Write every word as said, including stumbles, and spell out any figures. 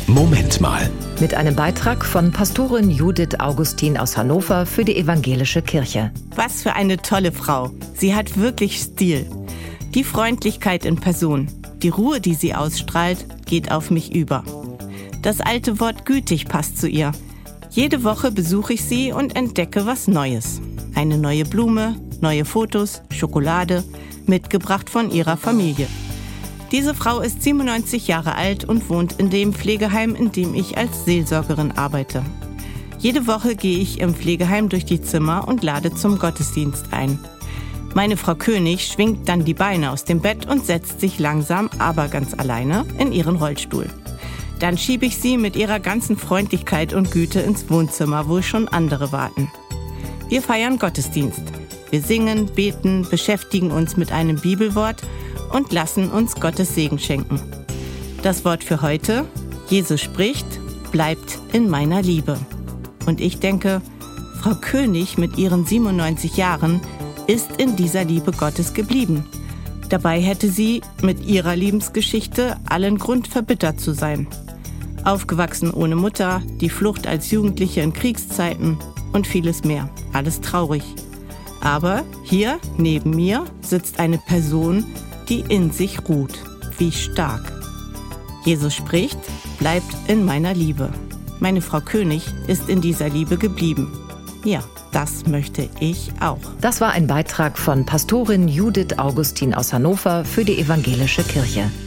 Moment mal. Mit einem Beitrag von Pastorin Judith Augustin aus Hannover für die Evangelische Kirche. Was für eine tolle Frau. Sie hat wirklich Stil. Die Freundlichkeit in Person, die Ruhe, die sie ausstrahlt, geht auf mich über. Das alte Wort gütig passt zu ihr. Jede Woche besuche ich sie und entdecke was Neues. Eine neue Blume, neue Fotos, Schokolade, mitgebracht von ihrer Familie. Diese Frau ist siebenundneunzig Jahre alt und wohnt in dem Pflegeheim, in dem ich als Seelsorgerin arbeite. Jede Woche gehe ich im Pflegeheim durch die Zimmer und lade zum Gottesdienst ein. Meine Frau König schwingt dann die Beine aus dem Bett und setzt sich langsam, aber ganz alleine, in ihren Rollstuhl. Dann schiebe ich sie mit ihrer ganzen Freundlichkeit und Güte ins Wohnzimmer, wo schon andere warten. Wir feiern Gottesdienst. Wir singen, beten, beschäftigen uns mit einem Bibelwort und lassen uns Gottes Segen schenken. Das Wort für heute: Jesus spricht, bleibt in meiner Liebe. Und ich denke, Frau König mit ihren siebenundneunzig Jahren ist in dieser Liebe Gottes geblieben. Dabei hätte sie mit ihrer Lebensgeschichte allen Grund, verbittert zu sein. Aufgewachsen ohne Mutter, die Flucht als Jugendliche in Kriegszeiten und vieles mehr. Alles traurig. Aber hier neben mir sitzt eine Person, die in sich ruht. Wie stark. Jesus spricht, bleibt in meiner Liebe. Meine Frau König ist in dieser Liebe geblieben. Ja, das möchte ich auch. Das war ein Beitrag von Pastorin Judith Augustin aus Hannover für die Evangelische Kirche.